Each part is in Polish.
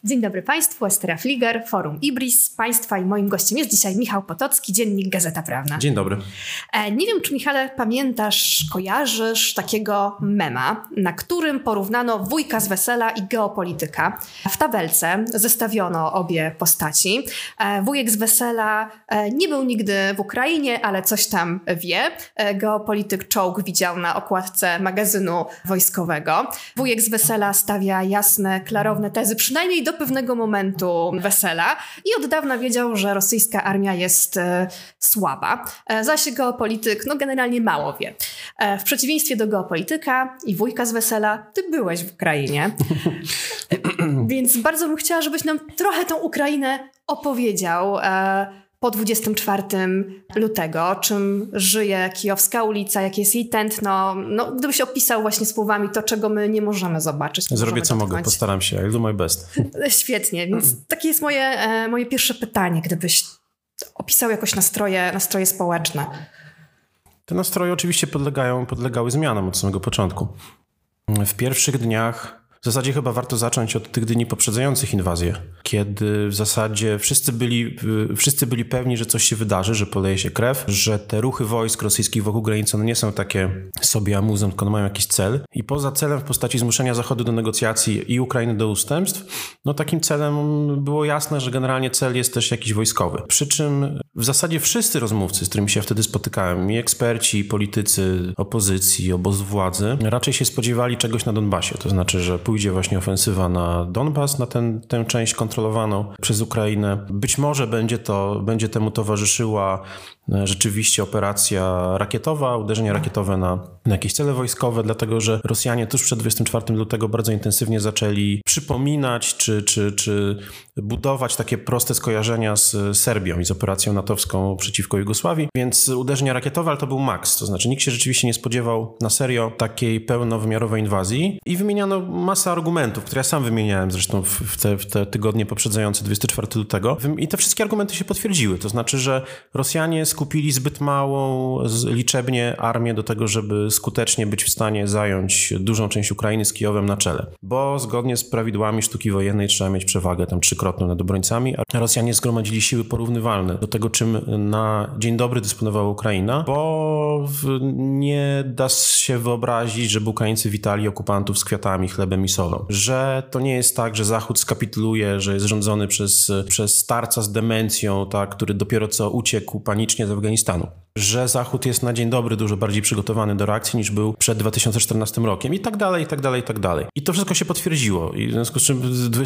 Dzień dobry Państwu, Estera Fliger, Forum Ibris. Państwa i moim gościem jest dzisiaj Michał Potocki, Dziennik Gazeta Prawna. Dzień dobry. Nie wiem, czy Michale pamiętasz, kojarzysz takiego mema, na którym porównano wujka z wesela i geopolityka. W tabelce zestawiono obie postaci. Wujek z wesela nie był nigdy w Ukrainie, ale coś tam wie. Geopolityk czołg widział na okładce magazynu wojskowego. Wujek z wesela stawia jasne, klarowne tezy, przynajmniej do pewnego momentu wesela i od dawna wiedział, że rosyjska armia jest słaba. Zaś geopolityk generalnie mało wie. W przeciwieństwie do geopolityka i wujka z wesela, ty byłeś w Ukrainie. Więc bardzo bym chciała, żebyś nam trochę tą Ukrainę opowiedział po 24 lutego, czym żyje Kijowska ulica, jakie jest jej tętno. Gdybyś opisał właśnie słowami to, czego my nie możemy zobaczyć. Zrobię co mogę, postaram się. I do my best. Świetnie, więc takie jest moje pierwsze pytanie, gdybyś opisał jakoś nastroje społeczne. Te nastroje oczywiście podlegały zmianom od samego początku. W pierwszych dniach, w zasadzie chyba warto zacząć od tych dni poprzedzających inwazję, kiedy w zasadzie wszyscy byli pewni, że coś się wydarzy, że poleje się krew, że te ruchy wojsk rosyjskich wokół granicy nie są takie sobie amuzem, tylko mają jakiś cel. I poza celem w postaci zmuszenia Zachodu do negocjacji i Ukrainy do ustępstw, takim celem było jasne, że generalnie cel jest też jakiś wojskowy. Przy czym w zasadzie wszyscy rozmówcy, z którymi się wtedy spotykałem, i eksperci, i politycy opozycji, obozu władzy, raczej się spodziewali czegoś na Donbasie. To znaczy, że pójdzie właśnie ofensywa na Donbas, na tę część kontrolowaną przez Ukrainę. Być może będzie temu towarzyszyła rzeczywiście operacja rakietowa, uderzenia rakietowe na jakieś cele wojskowe, dlatego że Rosjanie tuż przed 24 lutego bardzo intensywnie zaczęli przypominać czy budować takie proste skojarzenia z Serbią i z operacją natowską przeciwko Jugosławii, więc uderzenia rakietowe, ale to był maks, to znaczy nikt się rzeczywiście nie spodziewał na serio takiej pełnowymiarowej inwazji i wymieniano masę argumentów, które ja sam wymieniałem zresztą w te tygodnie poprzedzające 24 lutego i te wszystkie argumenty się potwierdziły, to znaczy, że Rosjanie skupili zbyt małą liczebnie armię do tego, żeby skutecznie być w stanie zająć dużą część Ukrainy z Kijowem na czele. Bo zgodnie z prawidłami sztuki wojennej trzeba mieć przewagę tam trzykrotną nad obrońcami, a Rosjanie zgromadzili siły porównywalne do tego, czym na dzień dobry dysponowała Ukraina, bo nie da się wyobrazić, żeby Ukraińcy witali okupantów z kwiatami, chlebem i solą. Że to nie jest tak, że Zachód skapituluje, że jest rządzony przez starca z demencją, tak, który dopiero co uciekł panicznie z Afganistanu. Że Zachód jest na dzień dobry dużo bardziej przygotowany do reakcji niż był przed 2014 rokiem i tak dalej, i tak dalej, i tak dalej. I to wszystko się potwierdziło. I w związku z czym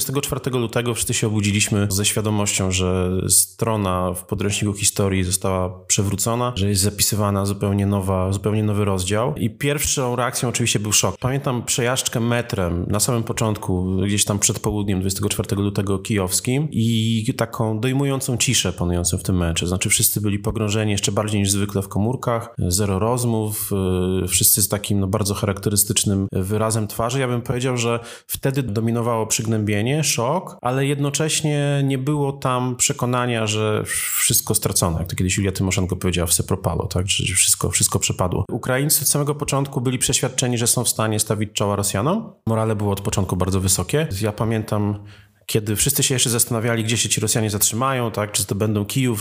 24 lutego wszyscy się obudziliśmy ze świadomością, że strona w podręczniku historii została przewrócona, że jest zapisywana zupełnie nowy rozdział. I pierwszą reakcją oczywiście był szok. Pamiętam przejażdżkę metrem na samym początku, gdzieś tam przed południem 24 lutego kijowskim i taką dojmującą ciszę panującą w tym meczu. Znaczy wszyscy byli pogrążeni jeszcze bardziej niż zwykle w komórkach, zero rozmów, wszyscy z takim bardzo charakterystycznym wyrazem twarzy. Ja bym powiedział, że wtedy dominowało przygnębienie, szok, ale jednocześnie nie było tam przekonania, że wszystko stracono. Jak to kiedyś Julia Tymoszenko powiedziała w Se propalo, tak? Że wszystko przepadło. Ukraińcy od samego początku byli przeświadczeni, że są w stanie stawić czoła Rosjanom. Morale było od początku bardzo wysokie. Ja pamiętam, kiedy wszyscy się jeszcze zastanawiali, gdzie się ci Rosjanie zatrzymają, tak, czy to będą Kijów,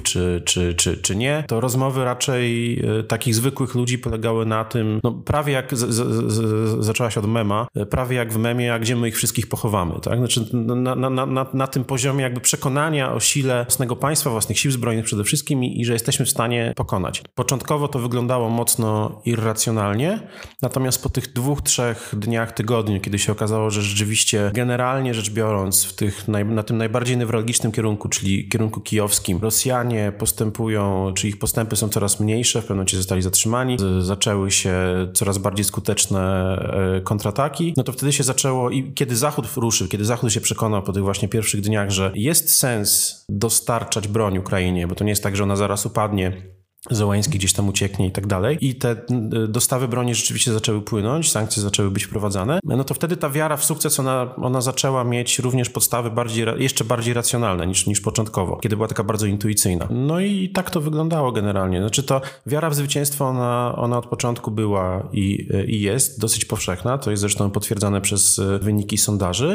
czy nie, to rozmowy raczej takich zwykłych ludzi polegały na tym, prawie jak zaczęła się od mema, prawie jak w memie, a gdzie my ich wszystkich pochowamy, tak? Znaczy na tym poziomie jakby przekonania o sile własnego państwa, własnych sił zbrojnych przede wszystkim i że jesteśmy w stanie pokonać. Początkowo to wyglądało mocno irracjonalnie, natomiast po tych 2-3 dniach, tygodniu, kiedy się okazało, że rzeczywiście generalnie rzecz biorąc na tym najbardziej newralgicznym kierunku, czyli kierunku kijowskim, Rosjanie postępują, czy ich postępy są coraz mniejsze, w pewnym momencie zostali zatrzymani, zaczęły się coraz bardziej skuteczne kontrataki, to wtedy się zaczęło i kiedy Zachód ruszył, kiedy Zachód się przekonał po tych właśnie pierwszych dniach, że jest sens dostarczać broń Ukrainie, bo to nie jest tak, że ona zaraz upadnie, Zełenski gdzieś tam ucieknie i tak dalej. I te dostawy broni rzeczywiście zaczęły płynąć, sankcje zaczęły być wprowadzane. To wtedy ta wiara w sukces, ona zaczęła mieć również podstawy jeszcze bardziej racjonalne niż początkowo, kiedy była taka bardzo intuicyjna. I tak to wyglądało generalnie. Znaczy to wiara w zwycięstwo, ona od początku była i jest dosyć powszechna. To jest zresztą potwierdzane przez wyniki sondaży.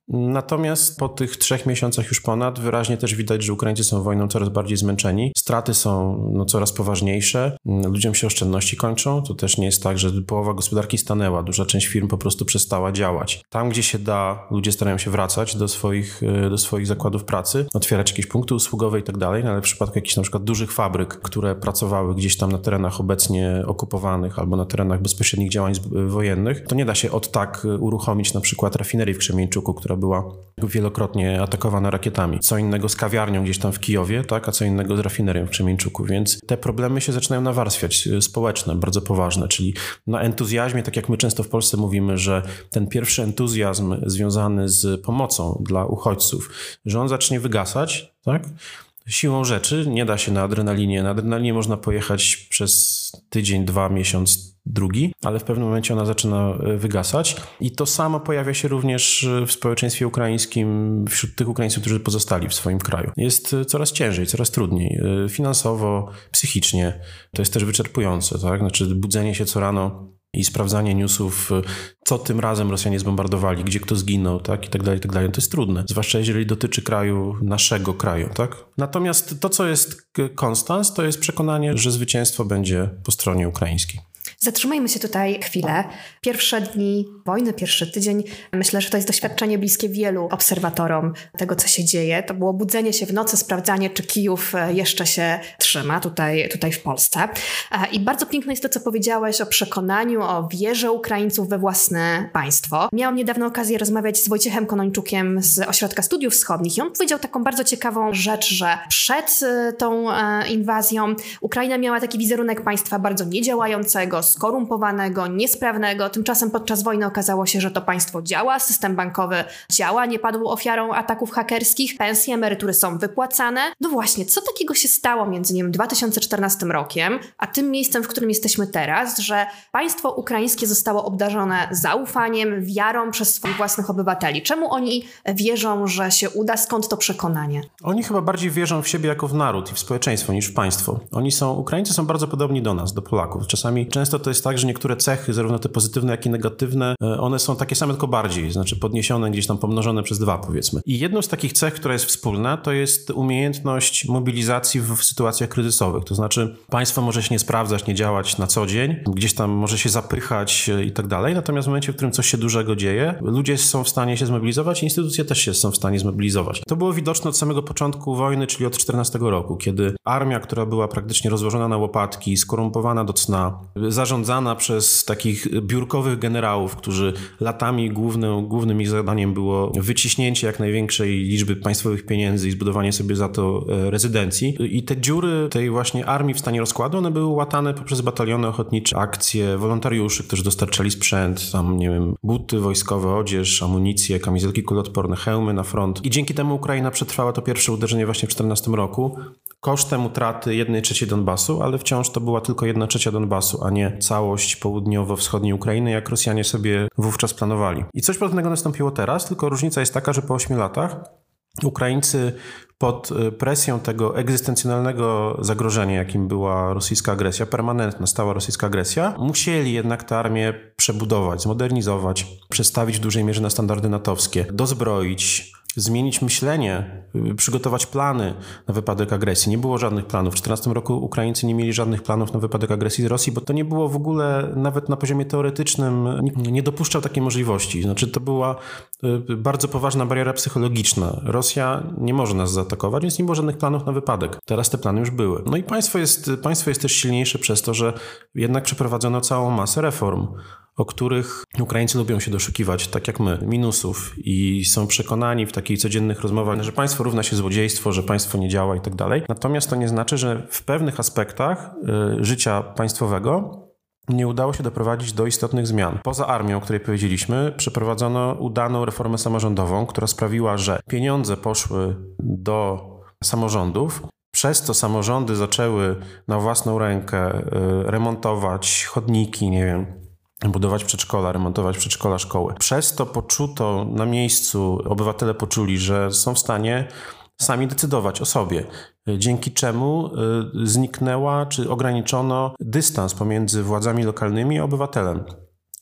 Natomiast po tych 3 miesiącach już ponad wyraźnie też widać, że Ukraińcy są wojną coraz bardziej zmęczeni. Straty są coraz poważniejsze. Ludziom się oszczędności kończą. To też nie jest tak, że połowa gospodarki stanęła. Duża część firm po prostu przestała działać. Tam, gdzie się da, ludzie starają się wracać do swoich zakładów pracy, otwierać jakieś punkty usługowe i tak dalej, ale w przypadku jakichś na przykład dużych fabryk, które pracowały gdzieś tam na terenach obecnie okupowanych albo na terenach bezpośrednich działań wojennych, to nie da się od tak uruchomić na przykład rafinerii w Krzemieńczuku, która była wielokrotnie atakowana rakietami. Co innego z kawiarnią gdzieś tam w Kijowie, tak, a co innego z rafinerią w Krzemieńczuku, więc te problemy się zaczynają nawarstwiać, społeczne, bardzo poważne, czyli na entuzjazmie, tak jak my często w Polsce mówimy, że ten pierwszy entuzjazm związany z pomocą dla uchodźców, że on zacznie wygasać, tak? Siłą rzeczy nie da się na adrenalinie. Na adrenalinie można pojechać przez tydzień, 2, miesiąc, drugi, ale w pewnym momencie ona zaczyna wygasać i to samo pojawia się również w społeczeństwie ukraińskim, wśród tych Ukraińców, którzy pozostali w swoim kraju. Jest coraz ciężej, coraz trudniej, finansowo, psychicznie. To jest też wyczerpujące, tak? Znaczy budzenie się co rano i sprawdzanie newsów, co tym razem Rosjanie zbombardowali, gdzie kto zginął, tak, i tak dalej, to jest trudne. Zwłaszcza jeżeli dotyczy kraju, naszego kraju, tak. Natomiast to, co jest konstans, to jest przekonanie, że zwycięstwo będzie po stronie ukraińskiej. Zatrzymajmy się tutaj chwilę. Pierwsze dni wojny, pierwszy tydzień, myślę, że to jest doświadczenie bliskie wielu obserwatorom tego, co się dzieje. To było budzenie się w nocy, sprawdzanie, czy Kijów jeszcze się trzyma tutaj w Polsce. I bardzo piękne jest to, co powiedziałeś o przekonaniu, o wierze Ukraińców we własne państwo. Miałam niedawno okazję rozmawiać z Wojciechem Konończukiem z Ośrodka Studiów Wschodnich i on powiedział taką bardzo ciekawą rzecz, że przed tą inwazją Ukraina miała taki wizerunek państwa bardzo niedziałającego, skorumpowanego, niesprawnego. Tymczasem podczas wojny okazało się, że to państwo działa, system bankowy działa, nie padł ofiarą ataków hakerskich, pensje, emerytury są wypłacane. No właśnie, co takiego się stało między 2014 rokiem, a tym miejscem, w którym jesteśmy teraz, że państwo ukraińskie zostało obdarzone zaufaniem, wiarą przez swoich własnych obywateli? Czemu oni wierzą, że się uda? Skąd to przekonanie? Oni chyba bardziej wierzą w siebie jako w naród i w społeczeństwo niż w państwo. Ukraińcy są bardzo podobni do nas, do Polaków. Czasami często to jest tak, że niektóre cechy, zarówno te pozytywne, jak i negatywne, one są takie same, tylko bardziej, znaczy podniesione, gdzieś tam pomnożone przez 2, powiedzmy. I jedną z takich cech, która jest wspólna, to jest umiejętność mobilizacji w sytuacjach kryzysowych. To znaczy państwo może się nie sprawdzać, nie działać na co dzień, gdzieś tam może się zapychać i tak dalej, natomiast w momencie, w którym coś się dużego dzieje, ludzie są w stanie się zmobilizować i instytucje też są w stanie zmobilizować. To było widoczne od samego początku wojny, czyli od 2014 roku, kiedy armia, która była praktycznie rozłożona na łopatki, skorumpowana do cna, zarządzana przez takich biurkowych generałów, którzy latami głównym ich zadaniem było wyciśnięcie jak największej liczby państwowych pieniędzy i zbudowanie sobie za to rezydencji. I te dziury tej właśnie armii w stanie rozkładu, one były łatane poprzez bataliony ochotnicze, akcje wolontariuszy, którzy dostarczali sprzęt, tam nie wiem, buty wojskowe, odzież, amunicję, kamizelki kuloodporne, hełmy na front. I dzięki temu Ukraina przetrwała to pierwsze uderzenie właśnie w 2014 roku. Kosztem utraty 1/3 Donbasu, ale wciąż to była tylko 1/3 Donbasu, a nie całość południowo-wschodniej Ukrainy, jak Rosjanie sobie wówczas planowali. I coś podobnego nastąpiło teraz, tylko różnica jest taka, że po 8 latach Ukraińcy pod presją tego egzystencjonalnego zagrożenia, jakim była rosyjska agresja, permanentna, stała rosyjska agresja, musieli jednak tę armię przebudować, zmodernizować, przestawić w dużej mierze na standardy natowskie, dozbroić, zmienić myślenie, przygotować plany na wypadek agresji. Nie było żadnych planów. W 2014 roku Ukraińcy nie mieli żadnych planów na wypadek agresji z Rosji, bo to nie było w ogóle, nawet na poziomie teoretycznym, nikt nie dopuszczał takiej możliwości. Znaczy to była bardzo poważna bariera psychologiczna. Rosja nie może nas zaatakować, więc nie było żadnych planów na wypadek. Teraz te plany już były. No i państwo jest też silniejsze przez to, że jednak przeprowadzono całą masę reform, o których Ukraińcy lubią się doszukiwać, tak jak my, minusów i są przekonani w takich codziennych rozmowach, że państwo równa się złodziejstwo, że państwo nie działa i tak dalej. Natomiast to nie znaczy, że w pewnych aspektach życia państwowego nie udało się doprowadzić do istotnych zmian. Poza armią, o której powiedzieliśmy, przeprowadzono udaną reformę samorządową, która sprawiła, że pieniądze poszły do samorządów. Przez to samorządy zaczęły na własną rękę remontować chodniki, nie wiem, budować przedszkola, remontować przedszkola, szkoły. Przez to poczuto na miejscu, obywatele poczuli, że są w stanie sami decydować o sobie, dzięki czemu zniknęła czy ograniczono dystans pomiędzy władzami lokalnymi a obywatelem.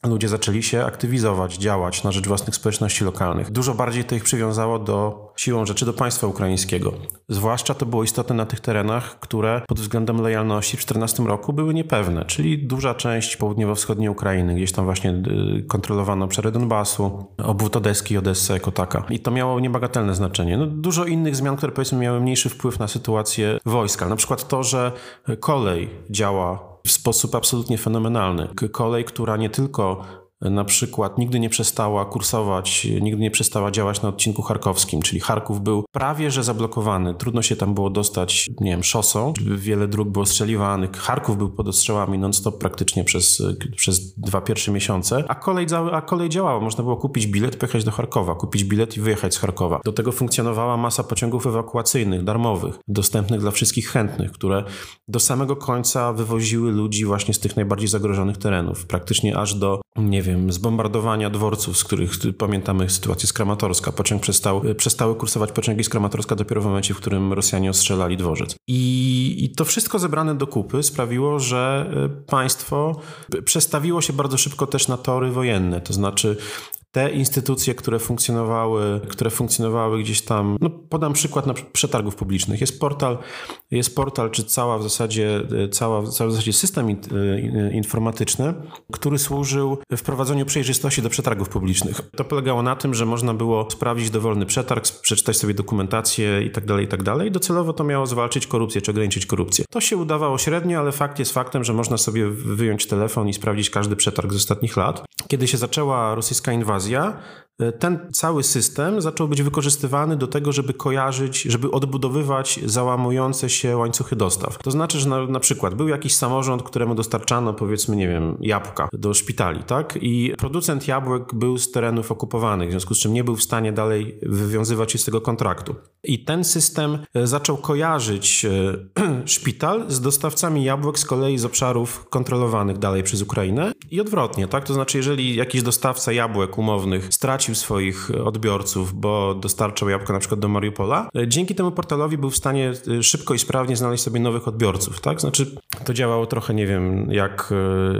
ludzie zaczęli się aktywizować, działać na rzecz własnych społeczności lokalnych. Dużo bardziej to ich przywiązało siłą rzeczy do państwa ukraińskiego. Zwłaszcza to było istotne na tych terenach, które pod względem lojalności w 2014 roku były niepewne, czyli duża część południowo-wschodniej Ukrainy, gdzieś tam właśnie kontrolowano obszary Donbasu, obwód Odeski i Odessa jako taka. I to miało niebagatelne znaczenie. Dużo innych zmian, które powiedzmy miały mniejszy wpływ na sytuację wojska. Na przykład to, że kolej działa w sposób absolutnie fenomenalny. Kolej, która nie tylko na przykład nigdy nie przestała kursować, nigdy nie przestała działać na odcinku charkowskim, czyli Charków był prawie że zablokowany. Trudno się tam było dostać, nie wiem, szosą. Wiele dróg było strzeliwanych. Charków był pod ostrzałami non-stop praktycznie przez 2 pierwsze miesiące, a kolej działała. Można było kupić bilet, pojechać do Charkowa, kupić bilet i wyjechać z Charkowa. Do tego funkcjonowała masa pociągów ewakuacyjnych, darmowych, dostępnych dla wszystkich chętnych, które do samego końca wywoziły ludzi właśnie z tych najbardziej zagrożonych terenów. Praktycznie aż do, nie wiem, zbombardowania dworców, z których pamiętamy sytuację z Kramatorska. Przestały kursować pociągi z Kramatorska dopiero w momencie, w którym Rosjanie ostrzelali dworzec. I to wszystko zebrane do kupy sprawiło, że państwo przestawiło się bardzo szybko też na tory wojenne. To znaczy te instytucje, które funkcjonowały gdzieś tam, podam przykład na przetargów publicznych. Jest portal, czy cały w zasadzie system informatyczny, który służył wprowadzeniu przejrzystości do przetargów publicznych. To polegało na tym, że można było sprawdzić dowolny przetarg, przeczytać sobie dokumentację i tak dalej. Docelowo to miało zwalczyć korupcję, czy ograniczyć korupcję. To się udawało średnio, ale fakt jest faktem, że można sobie wyjąć telefon i sprawdzić każdy przetarg z ostatnich lat. Kiedy się zaczęła rosyjska inwazja, ten cały system zaczął być wykorzystywany do tego, żeby odbudowywać załamujące się łańcuchy dostaw. To znaczy, że na przykład był jakiś samorząd, któremu dostarczano, powiedzmy, nie wiem, jabłka do szpitali, tak? I producent jabłek był z terenów okupowanych, w związku z czym nie był w stanie dalej wywiązywać się z tego kontraktu. I ten system zaczął kojarzyć szpital z dostawcami jabłek z kolei z obszarów kontrolowanych dalej przez Ukrainę i odwrotnie, tak? To znaczy, jeżeli jakiś dostawca jabłek umownych stracił swoich odbiorców, bo dostarczał jabłka na przykład do Mariupola, dzięki temu portalowi był w stanie szybko i sprawnie znaleźć sobie nowych odbiorców, tak? Znaczy, to działało trochę, nie wiem, jak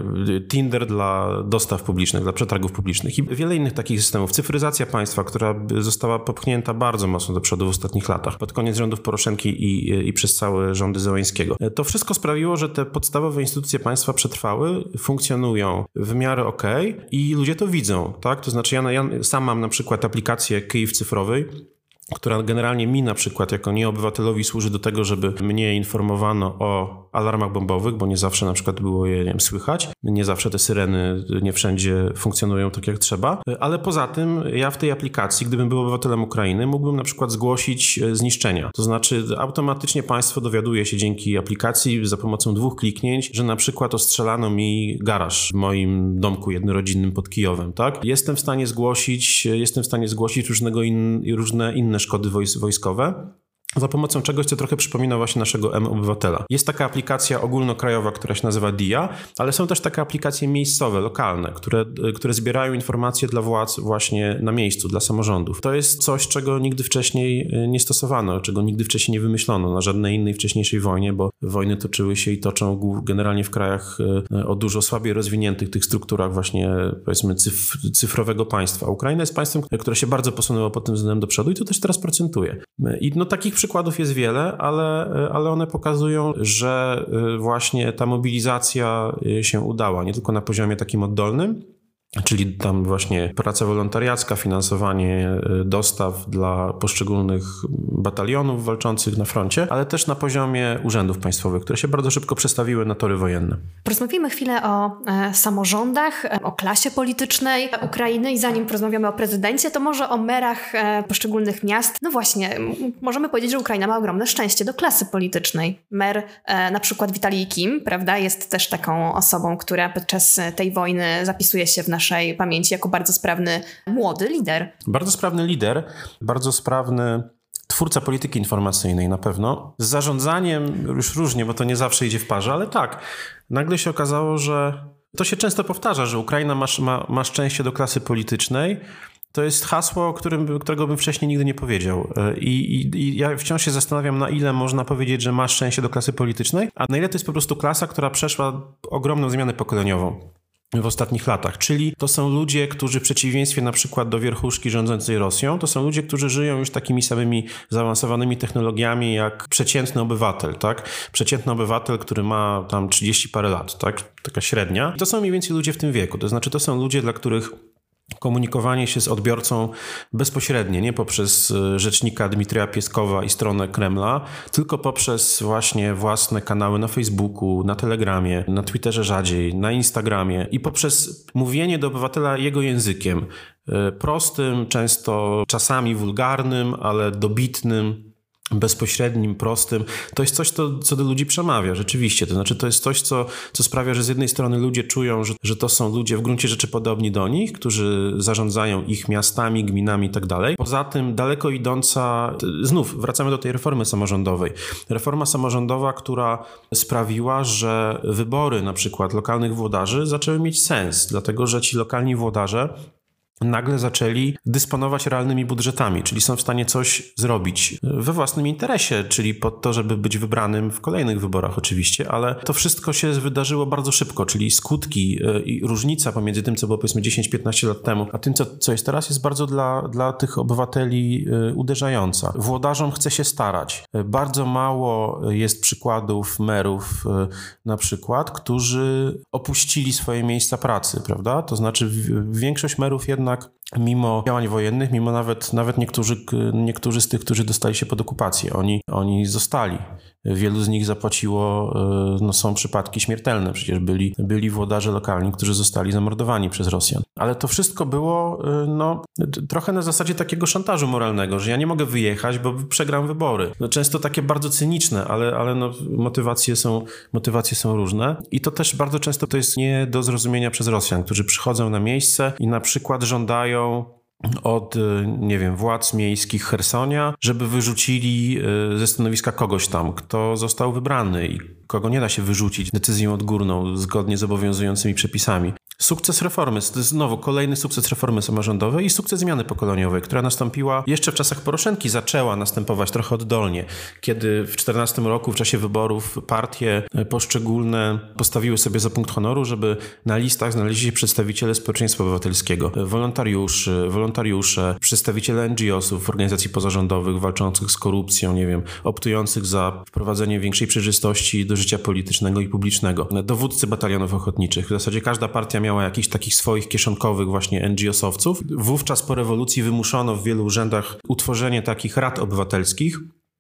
Tinder dla dostaw publicznych, dla przetargów publicznych i wiele innych takich systemów. Cyfryzacja państwa, która została popchnięta bardzo mocno do przodu w ostatnich latach, pod koniec rządów Poroszenki i przez całe rządy Zełańskiego. To wszystko sprawiło, że te podstawowe instytucje państwa przetrwały, funkcjonują w miarę okej i ludzie to widzą, tak? To znaczy ja sam mam na przykład aplikację Kyjów Cyfrowej, która generalnie mi na przykład jako nieobywatelowi służy do tego, żeby mnie informowano o alarmach bombowych, bo nie zawsze na przykład było je, nie wiem, słychać. Nie zawsze te syreny nie wszędzie funkcjonują tak jak trzeba, ale poza tym ja w tej aplikacji, gdybym był obywatelem Ukrainy, mógłbym na przykład zgłosić zniszczenia. To znaczy automatycznie państwo dowiaduje się dzięki aplikacji za pomocą 2 kliknięć, że na przykład ostrzelano mi garaż w moim domku jednorodzinnym pod Kijowem, tak? Jestem w stanie zgłosić różne inne szkody wojskowe, za pomocą czegoś, co trochę przypomina właśnie naszego M-Obywatela. Jest taka aplikacja ogólnokrajowa, która się nazywa DIA, ale są też takie aplikacje miejscowe, lokalne, które zbierają informacje dla władz właśnie na miejscu, dla samorządów. To jest coś, czego nigdy wcześniej nie stosowano, czego nigdy wcześniej nie wymyślono na żadnej innej wcześniejszej wojnie, bo wojny toczyły się i toczą generalnie w krajach o dużo słabiej rozwiniętych tych strukturach właśnie, powiedzmy, cyfrowego państwa. Ukraina jest państwem, które się bardzo posunęło pod tym względem do przodu i to też teraz procentuje. I takich przykładów jest wiele, ale one pokazują, że właśnie ta mobilizacja się udała, nie tylko na poziomie takim oddolnym, czyli tam właśnie praca wolontariacka, finansowanie dostaw dla poszczególnych batalionów walczących na froncie, ale też na poziomie urzędów państwowych, które się bardzo szybko przestawiły na tory wojenne. Porozmawiamy chwilę o samorządach, o klasie politycznej Ukrainy i zanim porozmawiamy o prezydencie, to może o merach poszczególnych miast. No właśnie, możemy powiedzieć, że Ukraina ma ogromne szczęście do klasy politycznej. Mer na przykład Witalij Kim, prawda, jest też taką osobą, która podczas tej wojny zapisuje się w naszej pamięci jako bardzo sprawny młody lider. Bardzo sprawny lider, bardzo sprawny twórca polityki informacyjnej na pewno. Z zarządzaniem już różnie, bo to nie zawsze idzie w parze, ale tak, nagle się okazało, że to się często powtarza, że Ukraina ma szczęście do klasy politycznej. To jest hasło, którego bym wcześniej nigdy nie powiedział. I ja wciąż się zastanawiam, na ile można powiedzieć, że ma szczęście do klasy politycznej, a na ile to jest po prostu klasa, która przeszła ogromną zmianę pokoleniową. w ostatnich latach. Czyli to są ludzie, którzy w przeciwieństwie na przykład do wierchuszki rządzącej Rosją, to są ludzie, którzy żyją już takimi samymi zaawansowanymi technologiami jak przeciętny obywatel, tak? Przeciętny obywatel, który ma tam 30 parę lat, tak? Taka średnia. I to są mniej więcej ludzie w tym wieku. To znaczy to są ludzie, dla których komunikowanie się z odbiorcą bezpośrednie, nie poprzez rzecznika Dmitrija Pieskowa i stronę Kremla, tylko poprzez właśnie własne kanały na Facebooku, na Telegramie, na Twitterze rzadziej, na Instagramie i poprzez mówienie do obywatela jego językiem. Prostym, często czasami wulgarnym, ale dobitnym, bezpośrednim, prostym. To jest coś, co do ludzi przemawia, rzeczywiście. To znaczy, to jest coś, co sprawia, że z jednej strony ludzie czują, że to są ludzie w gruncie rzeczy podobni do nich, którzy zarządzają ich miastami, gminami i tak dalej. Poza tym daleko idąca, znów wracamy do tej reformy samorządowej. Reforma samorządowa, która sprawiła, że wybory na przykład lokalnych włodarzy zaczęły mieć sens, dlatego że ci lokalni włodarze nagle zaczęli dysponować realnymi budżetami, czyli są w stanie coś zrobić we własnym interesie, czyli po to, żeby być wybranym w kolejnych wyborach oczywiście, ale to wszystko się wydarzyło bardzo szybko, czyli skutki i różnica pomiędzy tym, co było powiedzmy 10-15 lat temu, a tym, co jest teraz, jest bardzo dla tych obywateli uderzająca. Włodarzom chce się starać. Bardzo mało jest przykładów merów na przykład, którzy opuścili swoje miejsca pracy, prawda? To znaczy większość merów jednak mimo działań wojennych, mimo nawet niektórzy z tych, którzy dostali się pod okupację, oni zostali. Wielu z nich zapłaciło, są przypadki śmiertelne, przecież byli włodarze lokalni, którzy zostali zamordowani przez Rosjan. Ale to wszystko było trochę na zasadzie takiego szantażu moralnego, że ja nie mogę wyjechać, bo przegram wybory. Często takie bardzo cyniczne, ale motywacje są różne. I to też bardzo często to jest nie do zrozumienia przez Rosjan, którzy przychodzą na miejsce i na przykład żądają od, władz miejskich Chersonia, żeby wyrzucili ze stanowiska kogoś tam, kto został wybrany i kogo nie da się wyrzucić decyzją odgórną, zgodnie z obowiązującymi przepisami. Sukces reformy, to jest znowu kolejny sukces reformy samorządowej i sukces zmiany pokoleniowej, która nastąpiła jeszcze w czasach Poroszenki, zaczęła następować trochę oddolnie, kiedy w 2014 roku w czasie wyborów partie poszczególne postawiły sobie za punkt honoru, żeby na listach znaleźli się przedstawiciele społeczeństwa obywatelskiego, wolontariusze, przedstawiciele NGO-sów, organizacji pozarządowych walczących z korupcją, optujących za wprowadzenie większej przejrzystości do życia politycznego i publicznego, dowódcy batalionów ochotniczych. W zasadzie każda partia miała jakichś takich swoich kieszonkowych właśnie NGO-sowców. Wówczas po rewolucji wymuszono w wielu urzędach utworzenie takich rad obywatelskich,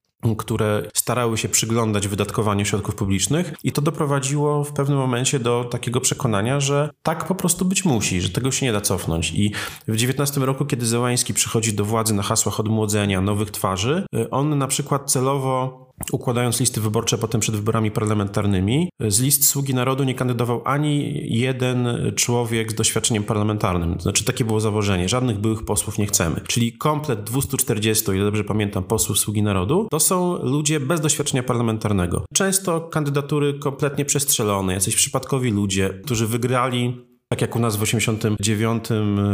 które starały się przyglądać wydatkowaniu środków publicznych i to doprowadziło w pewnym momencie do takiego przekonania, że tak po prostu być musi, że tego się nie da cofnąć. I w 19 roku, kiedy Zełański przychodzi do władzy na hasłach odmłodzenia, nowych twarzy, on na przykład celowo, układając listy wyborcze potem przed wyborami parlamentarnymi, z list Sługi Narodu nie kandydował ani jeden człowiek z doświadczeniem parlamentarnym. To znaczy takie było założenie. Żadnych byłych posłów nie chcemy. Czyli komplet 240, ile dobrze pamiętam, posłów Sługi Narodu, to są ludzie bez doświadczenia parlamentarnego. Często kandydatury kompletnie przestrzelone, jacyś przypadkowi ludzie, którzy wygrali. Tak jak u nas w 1989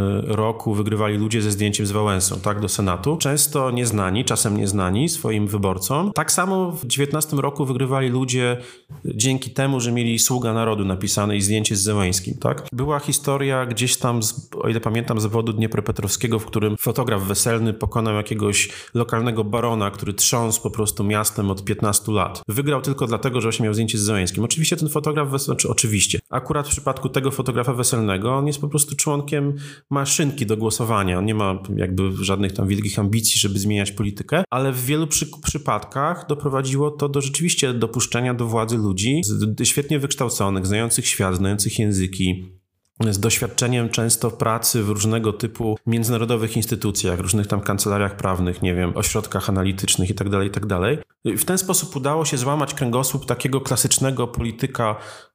roku wygrywali ludzie ze zdjęciem z Wałęsą, tak, do Senatu. Często nieznani, czasem nieznani swoim wyborcom. Tak samo w 19 roku wygrywali ludzie dzięki temu, że mieli Sługa Narodu napisane i zdjęcie z Zełańskim, tak. Była historia gdzieś tam, o ile pamiętam, z obwodu Dniepropetrowskiego, w którym fotograf weselny pokonał jakiegoś lokalnego barona, który trząsł po prostu miastem od 15 lat. Wygrał tylko dlatego, że właśnie miał zdjęcie z Zełańskim. Oczywiście ten fotograf, akurat w przypadku tego fotografa weselnego, on jest po prostu członkiem maszynki do głosowania. On nie ma jakby żadnych tam wielkich ambicji, żeby zmieniać politykę, ale w wielu przypadkach doprowadziło to do rzeczywiście dopuszczenia do władzy ludzi świetnie wykształconych, znających świat, znających języki, z doświadczeniem często pracy w różnego typu międzynarodowych instytucjach, różnych tam kancelariach prawnych, ośrodkach analitycznych itd. W ten sposób udało się złamać kręgosłup takiego klasycznego polityka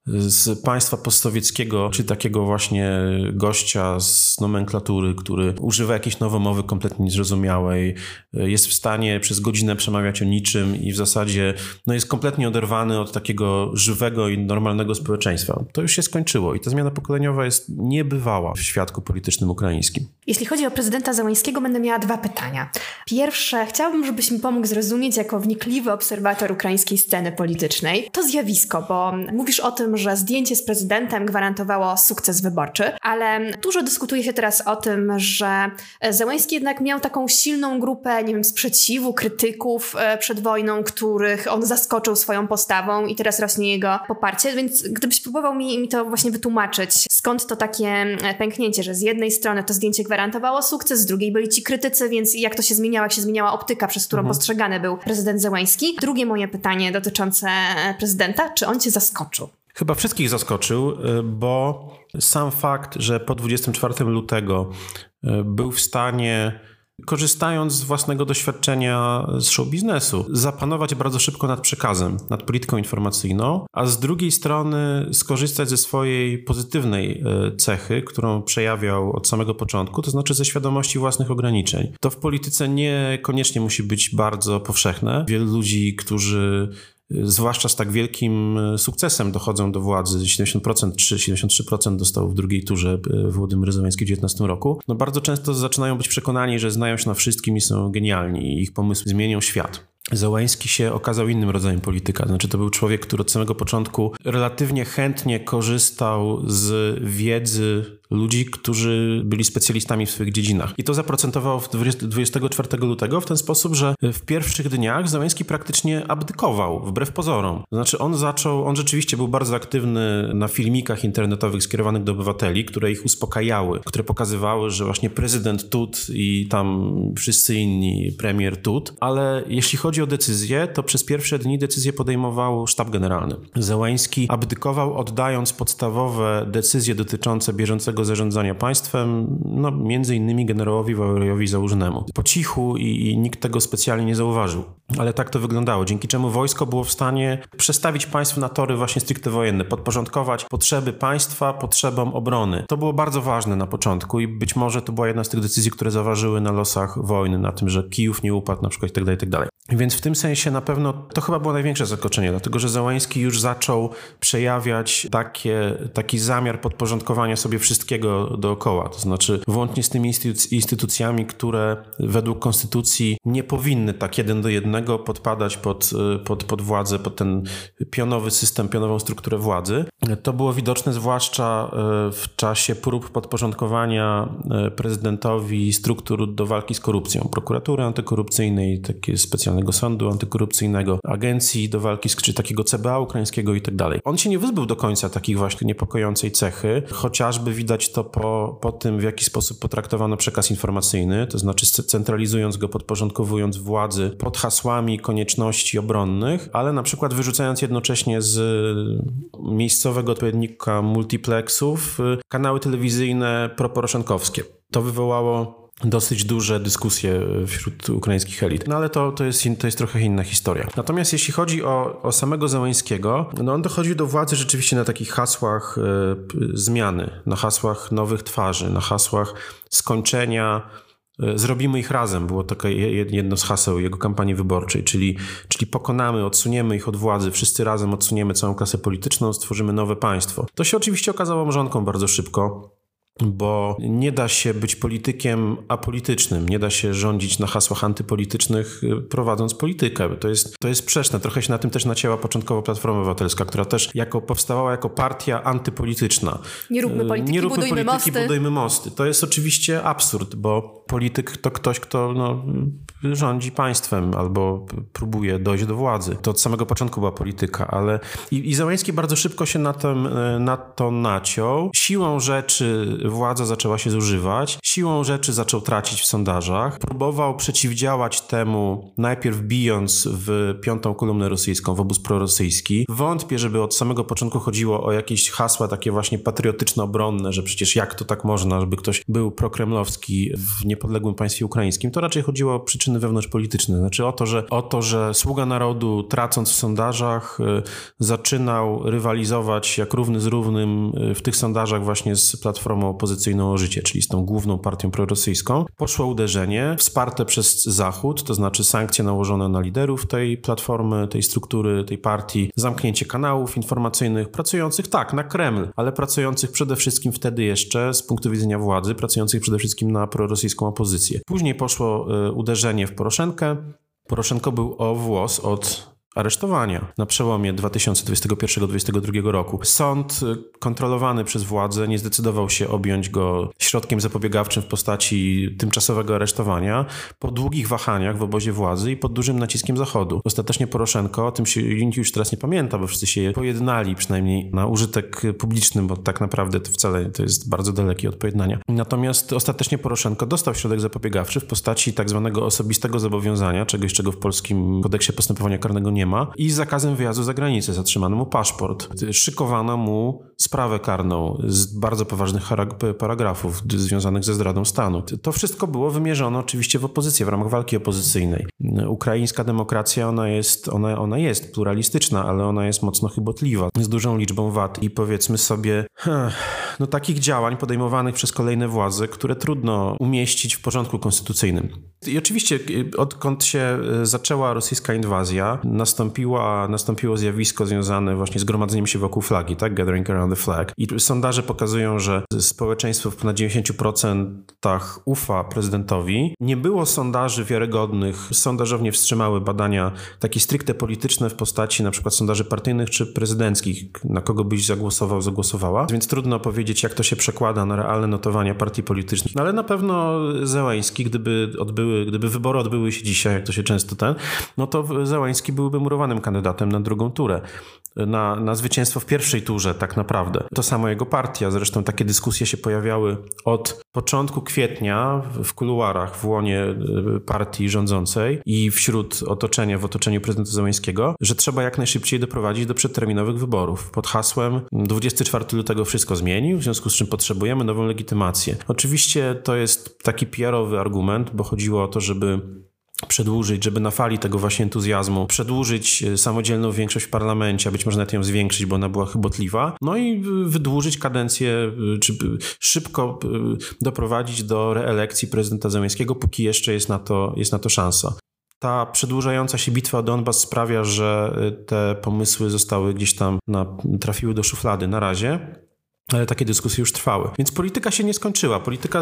z państwa postsowieckiego, czy takiego właśnie gościa z nomenklatury, który używa jakiejś nowomowy kompletnie niezrozumiałej, jest w stanie przez godzinę przemawiać o niczym i w zasadzie jest kompletnie oderwany od takiego żywego i normalnego społeczeństwa. To już się skończyło i ta zmiana pokoleniowa jest niebywała w świadku politycznym ukraińskim. Jeśli chodzi o prezydenta Zełańskiego, będę miała 2 pytania. Pierwsze, chciałabym, żebyś mi pomógł zrozumieć jako wnikliwy obserwator ukraińskiej sceny politycznej to zjawisko, bo mówisz o tym, że zdjęcie z prezydentem gwarantowało sukces wyborczy, ale dużo dyskutuje się teraz o tym, że Zełański jednak miał taką silną grupę, nie wiem, sprzeciwu, krytyków przed wojną, których on zaskoczył swoją postawą i teraz rośnie jego poparcie, więc gdybyś próbował mi to właśnie wytłumaczyć, skąd to takie pęknięcie, że z jednej strony to zdjęcie gwarantowało sukces, z drugiej byli ci krytycy, więc jak to się zmieniało, jak się zmieniała optyka, przez którą postrzegany był prezydent Zełański. Drugie moje pytanie dotyczące prezydenta, czy on cię zaskoczył? Chyba wszystkich zaskoczył, bo sam fakt, że po 24 lutego był w stanie, korzystając z własnego doświadczenia z show biznesu, zapanować bardzo szybko nad przekazem, nad polityką informacyjną, a z drugiej strony skorzystać ze swojej pozytywnej cechy, którą przejawiał od samego początku, to znaczy ze świadomości własnych ograniczeń. To w polityce niekoniecznie musi być bardzo powszechne. Wielu ludzi, którzy zwłaszcza z tak wielkim sukcesem dochodzą do władzy, 70% czy 73% dostał w drugiej turze Wołodymyr Zełański w 2019 roku, no bardzo często zaczynają być przekonani, że znają się na wszystkim i są genialni i ich pomysły zmienią świat. Zełański się okazał innym rodzajem polityka. Znaczy to był człowiek, który od samego początku relatywnie chętnie korzystał z wiedzy ludzi, którzy byli specjalistami w swoich dziedzinach. I to zaprocentowało 24 lutego w ten sposób, że w pierwszych dniach Zełański praktycznie abdykował, wbrew pozorom. To znaczy on rzeczywiście był bardzo aktywny na filmikach internetowych skierowanych do obywateli, które ich uspokajały, które pokazywały, że właśnie prezydent tut i tam wszyscy inni, premier tut, ale jeśli chodzi o decyzję, to przez pierwsze dni decyzję podejmował sztab generalny. Zełański abdykował, oddając podstawowe decyzje dotyczące bieżącego zarządzania państwem, no między innymi generałowi Wałyjowi Załużnemu. Po cichu i nikt tego specjalnie nie zauważył. Ale tak to wyglądało, dzięki czemu wojsko było w stanie przestawić państwo na tory właśnie stricte wojenne, podporządkować potrzeby państwa potrzebom obrony. To było bardzo ważne na początku i być może to była jedna z tych decyzji, które zaważyły na losach wojny, na tym, że Kijów nie upadł na przykład itd., itd. Więc w tym sensie na pewno to chyba było największe zaskoczenie, dlatego że Zełański już zaczął przejawiać taki zamiar podporządkowania sobie wszystkiego dookoła. To znaczy włącznie z tymi instytucjami, które według konstytucji nie powinny tak 1 do 1 podpadać pod władzę, pod ten pionowy system, pionową strukturę władzy. To było widoczne zwłaszcza w czasie prób podporządkowania prezydentowi struktur do walki z korupcją. Prokuratury antykorupcyjnej, takiego specjalnego sądu antykorupcyjnego, agencji do walki czy takiego CBA ukraińskiego i tak dalej. On się nie wyzbył do końca takich właśnie niepokojącej cechy, chociażby widać to po tym, w jaki sposób potraktowano przekaz informacyjny, to znaczy centralizując go, podporządkowując władzy pod hasłami konieczności obronnych, ale na przykład wyrzucając jednocześnie z miejscowego odpowiednika multiplexów kanały telewizyjne proporoszenkowskie. To wywołało dosyć duże dyskusje wśród ukraińskich elit. No ale to jest trochę inna historia. Natomiast jeśli chodzi o samego Zełańskiego, no on dochodził do władzy rzeczywiście na takich hasłach zmiany, na hasłach nowych twarzy, na hasłach skończenia. Zrobimy ich razem, było takie jedno z haseł jego kampanii wyborczej, czyli pokonamy, odsuniemy ich od władzy, wszyscy razem odsuniemy całą klasę polityczną, stworzymy nowe państwo. To się oczywiście okazało mrzonką bardzo szybko, bo nie da się być politykiem apolitycznym, nie da się rządzić na hasłach antypolitycznych prowadząc politykę. To jest sprzeczne. Trochę się na tym też nacięła początkowo Platforma Obywatelska, która też powstawała jako partia antypolityczna. Nie róbmy polityki, budujmy mosty. To jest oczywiście absurd, bo polityk to ktoś, kto rządzi państwem albo próbuje dojść do władzy. To od samego początku była polityka, ale i Zełański bardzo szybko się na to naciął. Siłą rzeczy władza zaczęła się zużywać, siłą rzeczy zaczął tracić w sondażach. Próbował przeciwdziałać temu, najpierw bijąc w piątą kolumnę rosyjską, w obóz prorosyjski. Wątpię, żeby od samego początku chodziło o jakieś hasła takie właśnie patriotyczno-obronne, że przecież jak to tak można, żeby ktoś był prokremlowski w niepodległym państwie ukraińskim. To raczej chodziło o przyczyny wewnątrzpolityczne. Znaczy o to, że Sługa Narodu, tracąc w sondażach, zaczynał rywalizować jak równy z równym w tych sondażach właśnie z Platformą opozycyjną o życie, czyli z tą główną partią prorosyjską. Poszło uderzenie wsparte przez Zachód, to znaczy sankcje nałożone na liderów tej platformy, tej struktury, tej partii, zamknięcie kanałów informacyjnych pracujących na Kreml, ale pracujących przede wszystkim wtedy jeszcze z punktu widzenia władzy, pracujących przede wszystkim na prorosyjską opozycję. Później poszło uderzenie w Poroszenkę. Poroszenko był o włos od aresztowania na przełomie 2021-2022 roku. Sąd kontrolowany przez władzę nie zdecydował się objąć go środkiem zapobiegawczym w postaci tymczasowego aresztowania po długich wahaniach w obozie władzy i pod dużym naciskiem Zachodu. Ostatecznie Poroszenko, o tym się nikt już teraz nie pamięta, bo wszyscy się pojednali, przynajmniej na użytek publiczny, bo tak naprawdę to jest bardzo dalekie od pojednania. Natomiast ostatecznie Poroszenko dostał środek zapobiegawczy w postaci tak zwanego osobistego zobowiązania, czegoś, czego w polskim kodeksie postępowania karnego nie ma, i z zakazem wyjazdu za granicę. Zatrzymano mu paszport. Szykowano mu sprawę karną z bardzo poważnych paragrafów związanych ze zdradą stanu. To wszystko było wymierzone oczywiście w opozycję, w ramach walki opozycyjnej. Ukraińska demokracja, ona jest pluralistyczna, ale ona jest mocno chybotliwa, z dużą liczbą wad i powiedzmy sobie, takich działań podejmowanych przez kolejne władze, które trudno umieścić w porządku konstytucyjnym. I oczywiście odkąd się zaczęła rosyjska inwazja, nastąpiło zjawisko związane właśnie z gromadzeniem się wokół flagi, tak? Gathering around the flag. I sondaże pokazują, że społeczeństwo w ponad 90% ufa prezydentowi. Nie było sondaży wiarygodnych. Sondażownie wstrzymały badania takie stricte polityczne w postaci na przykład sondaży partyjnych czy prezydenckich, na kogo byś zagłosowała. Więc trudno powiedzieć, jak to się przekłada na realne notowania partii politycznych. Ale na pewno Zełenski, gdyby wybory odbyły się dzisiaj, jak to się często to Zełenski byłby murowanym kandydatem na drugą turę. Na zwycięstwo w pierwszej turze tak naprawdę. To samo jego partia. Zresztą takie dyskusje się pojawiały od początku kwietnia w kuluarach w łonie partii rządzącej i w otoczeniu prezydenta Zełenskiego, że trzeba jak najszybciej doprowadzić do przedterminowych wyborów. Pod hasłem 24 lutego wszystko zmienił, w związku z czym potrzebujemy nową legitymację. Oczywiście to jest taki PR-owy argument, bo chodziło o to, żeby na fali tego właśnie entuzjazmu przedłużyć samodzielną większość w parlamencie, a być może nawet ją zwiększyć, bo ona była chybotliwa, i wydłużyć kadencję, czy szybko doprowadzić do reelekcji prezydenta Zełenskiego, póki jeszcze jest na to szansa. Ta przedłużająca się bitwa o Donbas sprawia, że te pomysły zostały gdzieś tam trafiły do szuflady na razie. Ale takie dyskusje już trwały. Więc polityka się nie skończyła.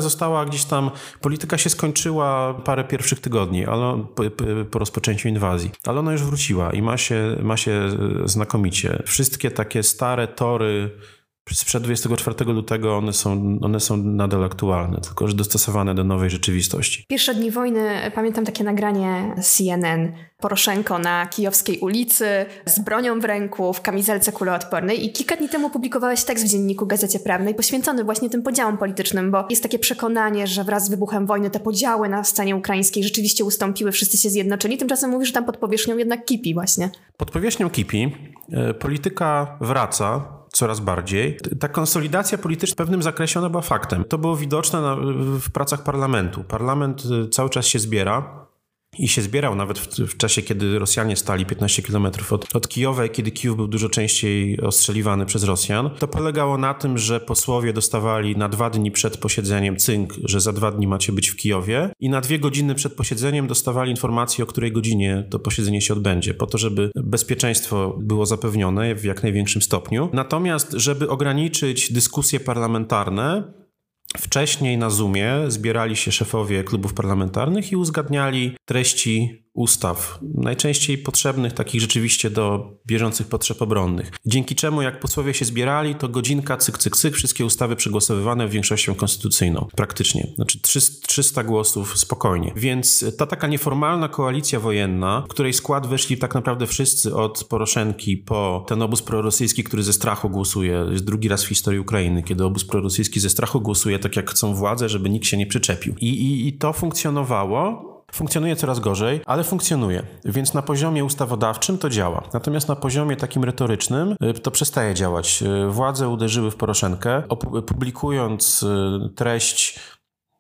Polityka się skończyła parę pierwszych tygodni, ale po rozpoczęciu inwazji. Ale ona już wróciła i ma się znakomicie. Wszystkie takie stare tory sprzed 24 lutego, one są nadal aktualne, tylko że dostosowane do nowej rzeczywistości. Pierwsze dni wojny, pamiętam takie nagranie CNN. Poroszenko na Kijowskiej ulicy, z bronią w ręku, w kamizelce kuloodpornej, i kilka dni temu publikowałeś tekst w dzienniku Gazecie Prawnej poświęcony właśnie tym podziałom politycznym, bo jest takie przekonanie, że wraz z wybuchem wojny te podziały na scenie ukraińskiej rzeczywiście ustąpiły, wszyscy się zjednoczyli. Tymczasem mówisz, że tam pod powierzchnią jednak kipi właśnie. Pod powierzchnią kipi. Polityka wraca coraz bardziej. Ta konsolidacja polityczna w pewnym zakresie ona była faktem. To było widoczne w pracach parlamentu. Parlament cały czas się zbiera i się zbierał nawet w czasie, kiedy Rosjanie stali 15 kilometrów od Kijowa i kiedy Kijów był dużo częściej ostrzeliwany przez Rosjan. To polegało na tym, że posłowie dostawali na 2 dni przed posiedzeniem cynk, że za 2 dni macie być w Kijowie, i na 2 godziny przed posiedzeniem dostawali informację, o której godzinie to posiedzenie się odbędzie, po to, żeby bezpieczeństwo było zapewnione w jak największym stopniu. Natomiast, żeby ograniczyć dyskusje parlamentarne, wcześniej na Zoomie zbierali się szefowie klubów parlamentarnych i uzgadniali treści ustaw, najczęściej potrzebnych, takich rzeczywiście do bieżących potrzeb obronnych. Dzięki czemu, jak posłowie się zbierali, to godzinka, cyk, cyk, cyk, wszystkie ustawy przegłosowywane większością konstytucyjną. Praktycznie. Znaczy 300 głosów spokojnie. Więc ta taka nieformalna koalicja wojenna, w której skład weszli tak naprawdę wszyscy od Poroszenki po ten obóz prorosyjski, który ze strachu głosuje. Jest drugi raz w historii Ukrainy, kiedy obóz prorosyjski ze strachu głosuje tak, jak chcą władze, żeby nikt się nie przyczepił. I to funkcjonowało. Funkcjonuje coraz gorzej, ale funkcjonuje. Więc na poziomie ustawodawczym to działa. Natomiast na poziomie takim retorycznym to przestaje działać. Władze uderzyły w Poroszenkę, publikując treść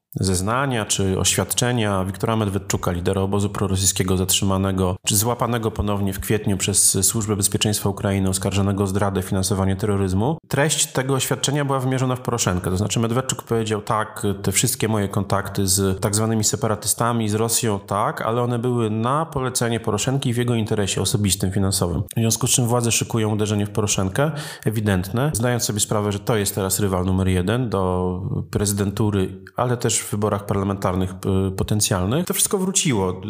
zeznania czy oświadczenia Wiktora Medwedczuka, lidera obozu prorosyjskiego zatrzymanego czy złapanego ponownie w kwietniu przez Służbę Bezpieczeństwa Ukrainy, oskarżonego o zdradę, finansowanie terroryzmu. Treść tego oświadczenia była wymierzona w Poroszenkę. To znaczy Medwedczuk powiedział: tak, te wszystkie moje kontakty z tak zwanymi separatystami, z Rosją, tak, ale one były na polecenie Poroszenki i w jego interesie osobistym, finansowym. W związku z czym władze szykują uderzenie w Poroszenkę, ewidentne, zdając sobie sprawę, że to jest teraz rywal numer 1 do prezydentury, ale też w wyborach parlamentarnych potencjalnych. To wszystko wróciło.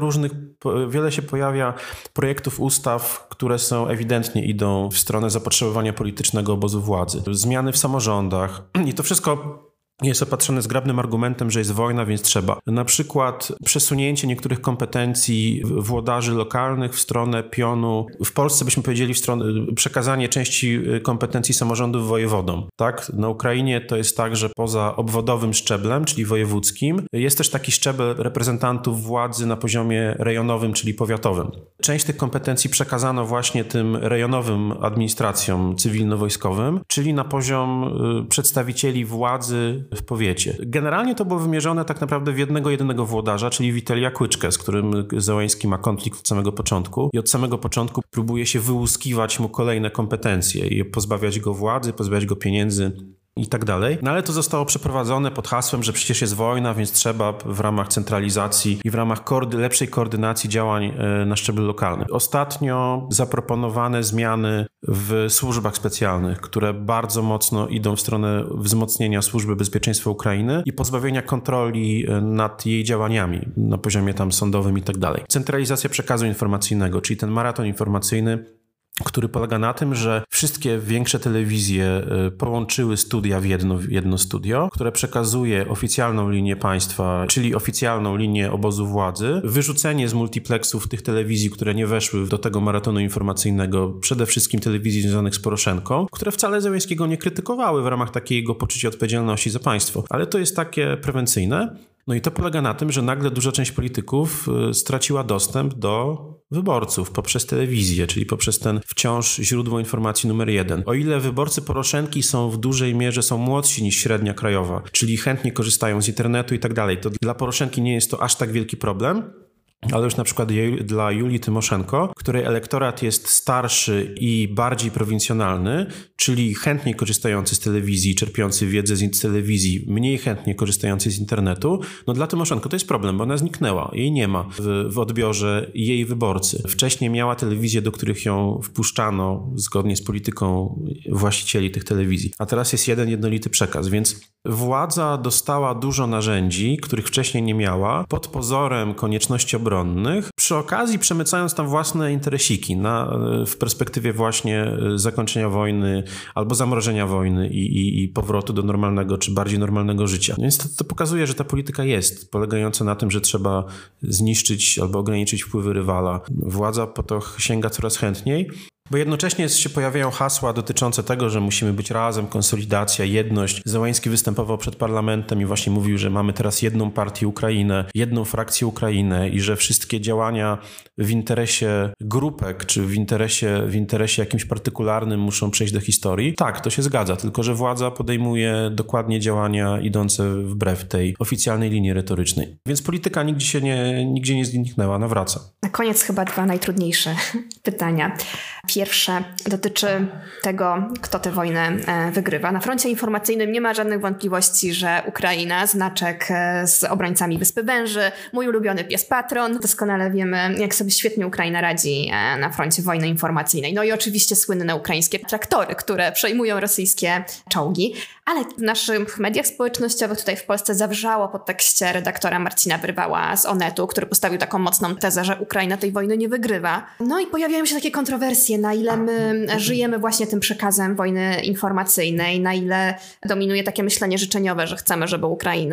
Wiele się pojawia projektów ustaw, które są ewidentnie idą w stronę zapotrzebowania politycznego obozu władzy. Zmiany w samorządach i to wszystko jest opatrzone zgrabnym argumentem, że jest wojna, więc trzeba. Na przykład przesunięcie niektórych kompetencji włodarzy lokalnych w stronę pionu. W Polsce byśmy powiedzieli przekazanie części kompetencji samorządów wojewodom. Tak? Na Ukrainie to jest tak, że poza obwodowym szczeblem, czyli wojewódzkim, jest też taki szczebel reprezentantów władzy na poziomie rejonowym, czyli powiatowym. Część tych kompetencji przekazano właśnie tym rejonowym administracjom cywilno-wojskowym, czyli na poziom przedstawicieli władzy w powiecie. Generalnie to było wymierzone tak naprawdę w jedynego włodarza, czyli Witalia Klyczkę, z którym Zełenski ma konflikt od samego początku i od samego początku próbuje się wyłuskiwać mu kolejne kompetencje i pozbawiać go władzy, pozbawiać go pieniędzy i tak dalej. No ale to zostało przeprowadzone pod hasłem, że przecież jest wojna, więc trzeba w ramach centralizacji i w ramach lepszej koordynacji działań na szczeblu lokalnym. Ostatnio zaproponowane zmiany w służbach specjalnych, które bardzo mocno idą w stronę wzmocnienia Służby Bezpieczeństwa Ukrainy i pozbawienia kontroli nad jej działaniami na poziomie tam sądowym i tak dalej. Centralizacja przekazu informacyjnego, czyli ten maraton informacyjny, który polega na tym, że wszystkie większe telewizje połączyły studia w jedno studio, które przekazuje oficjalną linię państwa, czyli oficjalną linię obozu władzy, wyrzucenie z multiplexów tych telewizji, które nie weszły do tego maratonu informacyjnego, przede wszystkim telewizji związanych z Poroszenką, które wcale Zełenskiego nie krytykowały w ramach takiego poczucia odpowiedzialności za państwo. Ale to jest takie prewencyjne. No i to polega na tym, że nagle duża część polityków straciła dostęp do wyborców poprzez telewizję, czyli poprzez ten wciąż źródło informacji numer 1. O ile wyborcy Poroszenki są w dużej mierze młodsi niż średnia krajowa, czyli chętnie korzystają z internetu i tak dalej, to dla Poroszenki nie jest to aż tak wielki problem. Ale już na przykład dla Julii Tymoszenko, której elektorat jest starszy i bardziej prowincjonalny, czyli chętniej korzystający z telewizji, czerpiący wiedzę z telewizji, mniej chętnie korzystający z internetu, no dla Tymoszenko to jest problem, bo ona zniknęła. Jej nie ma w odbiorze jej wyborcy. Wcześniej miała telewizje, do których ją wpuszczano zgodnie z polityką właścicieli tych telewizji. A teraz jest jeden jednolity przekaz, więc władza dostała dużo narzędzi, których wcześniej nie miała, pod pozorem konieczności obronnych, przy okazji przemycając tam własne interesiki w perspektywie właśnie zakończenia wojny albo zamrożenia wojny i powrotu do normalnego czy bardziej normalnego życia. Więc to pokazuje, że ta polityka jest polegająca na tym, że trzeba zniszczyć albo ograniczyć wpływy rywala. Władza po to sięga coraz chętniej. Bo jednocześnie się pojawiają hasła dotyczące tego, że musimy być razem, konsolidacja, jedność. Zełenski występował przed parlamentem i właśnie mówił, że mamy teraz jedną partię Ukrainę, jedną frakcję Ukrainę i że wszystkie działania w interesie grupek czy w interesie jakimś partykularnym muszą przejść do historii. Tak, to się zgadza, tylko że władza podejmuje dokładnie działania idące wbrew tej oficjalnej linii retorycznej. Więc polityka nigdzie nie zniknęła, ona wraca. Na koniec chyba 2 najtrudniejsze pytania. Pierwsze dotyczy tego, kto tę wojnę wygrywa. Na froncie informacyjnym nie ma żadnych wątpliwości, że Ukraina, znaczek z obrońcami Wyspy Węży, mój ulubiony pies Patron. Doskonale wiemy, jak sobie świetnie Ukraina radzi na froncie wojny informacyjnej. No i oczywiście słynne ukraińskie traktory, które przejmują rosyjskie czołgi. Ale w naszych mediach społecznościowych tutaj w Polsce zawrzało pod tekście redaktora Marcina Wyrwała z Onetu, który postawił taką mocną tezę, że Ukraina tej wojny nie wygrywa. No i pojawiają się takie kontrowersje, na ile my żyjemy właśnie tym przekazem wojny informacyjnej, na ile dominuje takie myślenie życzeniowe, że chcemy, żeby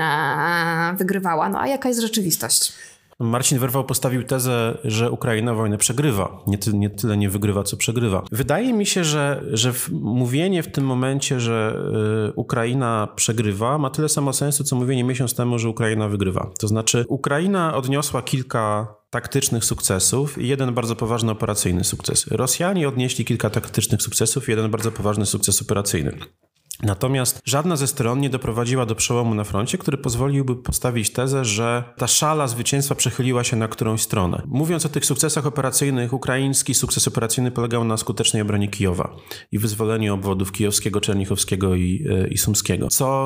Ukraina wygrywała. No a jaka jest rzeczywistość? Marcin Wyrwał postawił tezę, że Ukraina wojnę przegrywa. Nie tyle nie wygrywa, co przegrywa. Wydaje mi się, że mówienie w tym momencie, że Ukraina przegrywa, ma tyle samo sensu, co mówienie miesiąc temu, że Ukraina wygrywa. To znaczy Ukraina odniosła kilka taktycznych sukcesów i jeden bardzo poważny operacyjny sukces. Rosjanie odnieśli kilka taktycznych sukcesów i jeden bardzo poważny sukces operacyjny. Natomiast żadna ze stron nie doprowadziła do przełomu na froncie, który pozwoliłby postawić tezę, że ta szala zwycięstwa przechyliła się na którąś stronę. Mówiąc o tych sukcesach operacyjnych, ukraiński sukces operacyjny polegał na skutecznej obronie Kijowa i wyzwoleniu obwodów kijowskiego, czernichowskiego i sumskiego,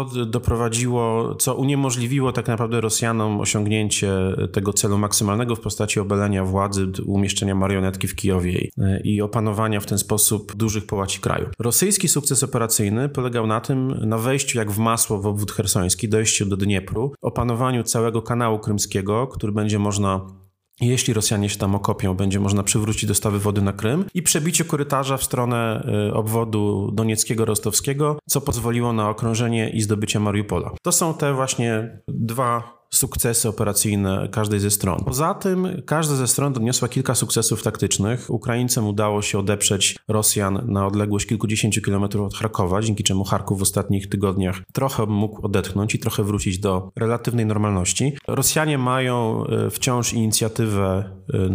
co uniemożliwiło tak naprawdę Rosjanom osiągnięcie tego celu maksymalnego w postaci obalenia władzy, umieszczenia marionetki w Kijowie i opanowania w ten sposób dużych połaci kraju. Rosyjski sukces operacyjny polegał na wejściu jak w masło w obwód chersoński, dojściu do Dniepru, opanowaniu całego kanału krymskiego, który będzie można, jeśli Rosjanie się tam okopią, będzie można przywrócić dostawy wody na Krym i przebiciu korytarza w stronę obwodu donieckiego, rostowskiego, co pozwoliło na okrążenie i zdobycie Mariupola. To są te właśnie dwa sukcesy operacyjne każdej ze stron. Poza tym każda ze stron doniosła kilka sukcesów taktycznych. Ukraińcom udało się odeprzeć Rosjan na odległość kilkudziesięciu kilometrów od Charkowa, dzięki czemu Charków w ostatnich tygodniach trochę mógł odetchnąć i trochę wrócić do relatywnej normalności. Rosjanie mają wciąż inicjatywę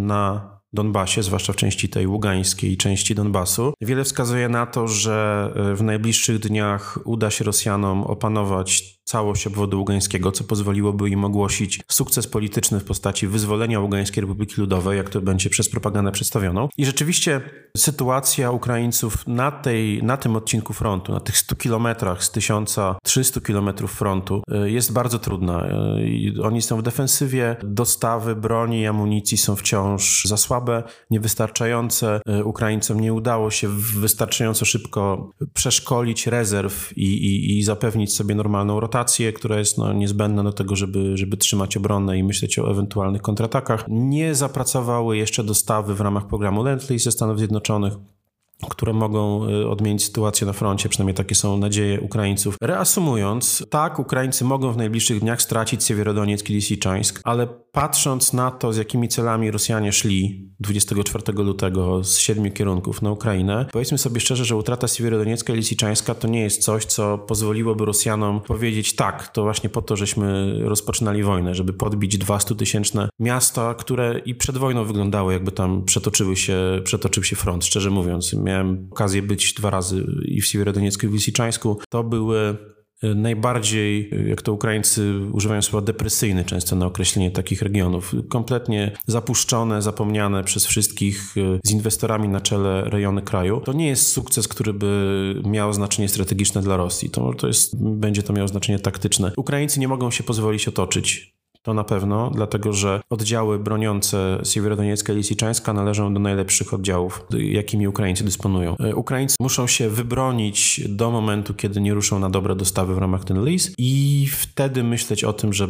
na Donbasie, zwłaszcza w części tej ługańskiej części Donbasu. Wiele wskazuje na to, że w najbliższych dniach uda się Rosjanom opanować całość obwodu ługańskiego, co pozwoliłoby im ogłosić sukces polityczny w postaci wyzwolenia Ługańskiej Republiki Ludowej, jak to będzie przez propagandę przedstawioną. I rzeczywiście sytuacja Ukraińców na tym odcinku frontu, na tych 100 kilometrach z 1300 kilometrów frontu jest bardzo trudna. Oni są w defensywie, dostawy broni i amunicji są wciąż za słabe, niewystarczające. Ukraińcom nie udało się wystarczająco szybko przeszkolić rezerw i zapewnić sobie normalną rotację, która jest niezbędna do tego, żeby trzymać obronę i myśleć o ewentualnych kontratakach. Nie zapracowały jeszcze dostawy w ramach programu Lend-Lease ze Stanów Zjednoczonych, które mogą odmienić sytuację na froncie, przynajmniej takie są nadzieje Ukraińców. Reasumując, tak, Ukraińcy mogą w najbliższych dniach stracić Siewierodoniec i Lisiczańsk, ale patrząc na to, z jakimi celami Rosjanie szli 24 lutego z 7 kierunków na Ukrainę, powiedzmy sobie szczerze, że utrata Siewierodoniecka i Lisiczańska to nie jest coś, co pozwoliłoby Rosjanom powiedzieć tak, to właśnie po to, żeśmy rozpoczynali wojnę, żeby podbić 200-tysięczne miasta, które i przed wojną wyglądały, jakby tam przetoczył się front, szczerze mówiąc. Miałem okazję być 2 razy i w Siewierodoniecku, i w Lisiczańsku. To były najbardziej, jak to Ukraińcy używają słowa, depresyjny często na określenie takich regionów. Kompletnie zapuszczone, zapomniane przez wszystkich, z inwestorami na czele rejony kraju. To nie jest sukces, który by miał znaczenie strategiczne dla Rosji. Będzie to miało znaczenie taktyczne. Ukraińcy nie mogą się pozwolić otoczyć. To na pewno, dlatego że oddziały broniące Siewierodoniecka i Lisiczańska należą do najlepszych oddziałów, jakimi Ukraińcy dysponują. Ukraińcy muszą się wybronić do momentu, kiedy nie ruszą na dobre dostawy w ramach ten lis i wtedy myśleć o tym,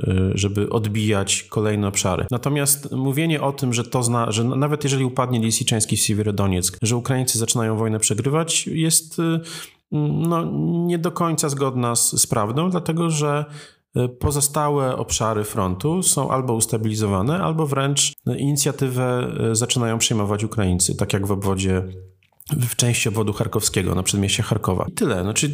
żeby odbijać kolejne obszary. Natomiast mówienie o tym, że nawet jeżeli upadnie Lisiczański i Siewierodonieck, że Ukraińcy zaczynają wojnę przegrywać, jest nie do końca zgodna z prawdą, dlatego że pozostałe obszary frontu są albo ustabilizowane, albo wręcz inicjatywę zaczynają przejmować Ukraińcy, tak jak w części obwodu charkowskiego, na przedmieście Charkowa. I tyle. Znaczy,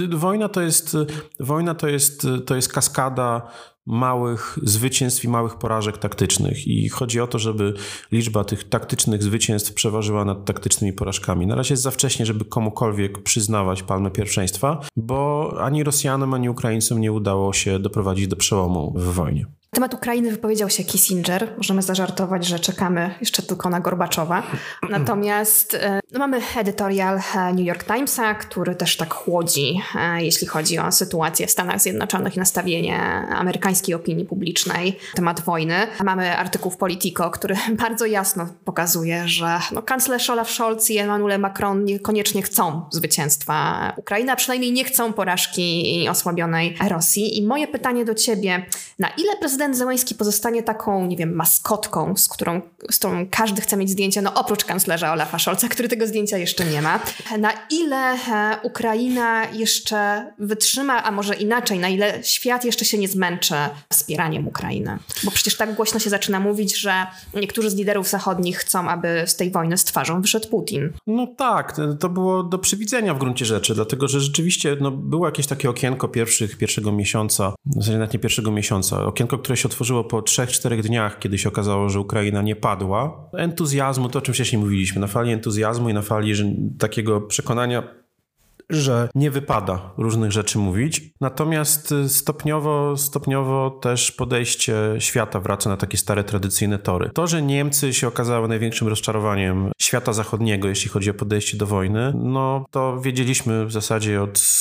wojna to jest kaskada małych zwycięstw i małych porażek taktycznych i chodzi o to, żeby liczba tych taktycznych zwycięstw przeważyła nad taktycznymi porażkami. Na razie jest za wcześnie, żeby komukolwiek przyznawać palmę pierwszeństwa, bo ani Rosjanom, ani Ukraińcom nie udało się doprowadzić do przełomu w wojnie. Na temat Ukrainy wypowiedział się Kissinger. Możemy zażartować, że czekamy jeszcze tylko na Gorbaczowa. Natomiast mamy edytorial New York Timesa, który też tak chłodzi, jeśli chodzi o sytuację w Stanach Zjednoczonych i nastawienie amerykańskiej opinii publicznej na temat wojny. Mamy artykuł w Politico, który bardzo jasno pokazuje, że kanclerz Olaf Scholz i Emmanuel Macron niekoniecznie chcą zwycięstwa Ukrainy, a przynajmniej nie chcą porażki osłabionej Rosji. I moje pytanie do ciebie, na ile prezydent Zełenski pozostanie taką, maskotką, z którą każdy chce mieć zdjęcie, oprócz kanclerza Olafa Scholza, który tego zdjęcia jeszcze nie ma. Na ile Ukraina jeszcze wytrzyma, a może inaczej, na ile świat jeszcze się nie zmęczy wspieraniem Ukrainy? Bo przecież tak głośno się zaczyna mówić, że niektórzy z liderów zachodnich chcą, aby z tej wojny z twarzą wyszedł Putin. No tak, to było do przewidzenia w gruncie rzeczy, dlatego że rzeczywiście było jakieś takie okienko pierwszego miesiąca, w zasadzie nawet nie pierwszego miesiąca, okienko, które się otworzyło po 3-4 dniach, kiedy się okazało, że Ukraina nie padła. Entuzjazmu, to o czym wcześniej mówiliśmy, na fali entuzjazmu i na fali takiego przekonania, że nie wypada różnych rzeczy mówić. Natomiast stopniowo też podejście świata wraca na takie stare, tradycyjne tory. To, że Niemcy się okazały największym rozczarowaniem świata zachodniego, jeśli chodzi o podejście do wojny, no to wiedzieliśmy w zasadzie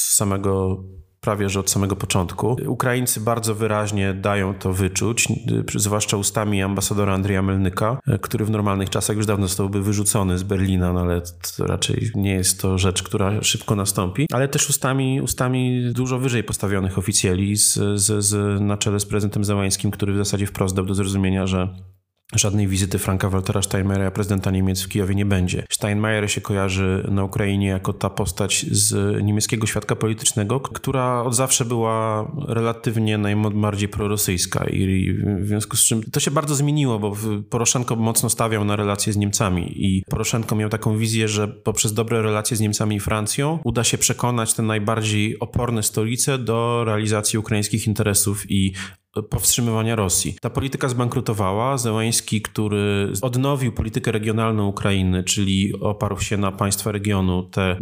prawie że od samego początku. Ukraińcy bardzo wyraźnie dają to wyczuć, zwłaszcza ustami ambasadora Andrija Melnyka, który w normalnych czasach już dawno zostałby wyrzucony z Berlina, no ale to raczej nie jest to rzecz, która szybko nastąpi, ale też ustami dużo wyżej postawionych oficjeli na czele z prezydentem Zełańskim, który w zasadzie wprost dał do zrozumienia, że żadnej wizyty Franka-Waltera Steinmeiera, prezydenta Niemiec w Kijowie, nie będzie. Steinmeier się kojarzy na Ukrainie jako ta postać z niemieckiego świadka politycznego, która od zawsze była relatywnie najbardziej prorosyjska i w związku z czym to się bardzo zmieniło, bo Poroszenko mocno stawiał na relacje z Niemcami i Poroszenko miał taką wizję, że poprzez dobre relacje z Niemcami i Francją uda się przekonać te najbardziej oporne stolice do realizacji ukraińskich interesów i powstrzymywania Rosji. Ta polityka zbankrutowała. Zełański, który odnowił politykę regionalną Ukrainy, czyli oparł się na państwa regionu, te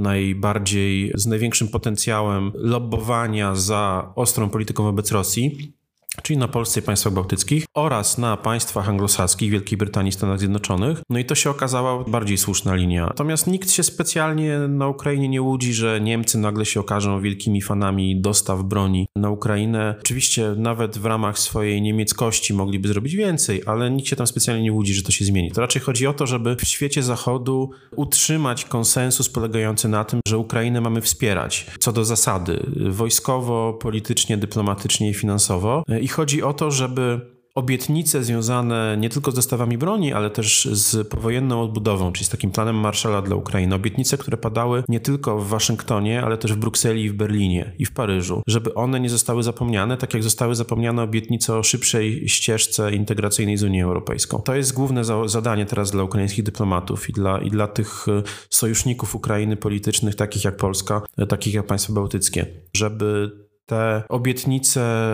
z największym potencjałem lobbowania za ostrą polityką wobec Rosji, czyli na Polsce i państwach bałtyckich oraz na państwach anglosaskich, Wielkiej Brytanii i Stanach Zjednoczonych. No i to się okazała bardziej słuszna linia. Natomiast nikt się specjalnie na Ukrainie nie łudzi, że Niemcy nagle się okażą wielkimi fanami dostaw broni na Ukrainę. Oczywiście nawet w ramach swojej niemieckości mogliby zrobić więcej, ale nikt się tam specjalnie nie łudzi, że to się zmieni. To raczej chodzi o to, żeby w świecie Zachodu utrzymać konsensus polegający na tym, że Ukrainę mamy wspierać co do zasady wojskowo, politycznie, dyplomatycznie i finansowo. I chodzi o to, żeby obietnice związane nie tylko z dostawami broni, ale też z powojenną odbudową, czyli z takim planem Marshalla dla Ukrainy. Obietnice, które padały nie tylko w Waszyngtonie, ale też w Brukseli, i w Berlinie i w Paryżu. Żeby one nie zostały zapomniane, tak jak zostały zapomniane obietnice o szybszej ścieżce integracyjnej z Unią Europejską. To jest główne zadanie teraz dla ukraińskich dyplomatów i dla tych sojuszników Ukrainy politycznych, takich jak Polska, takich jak państwa bałtyckie, żeby te obietnice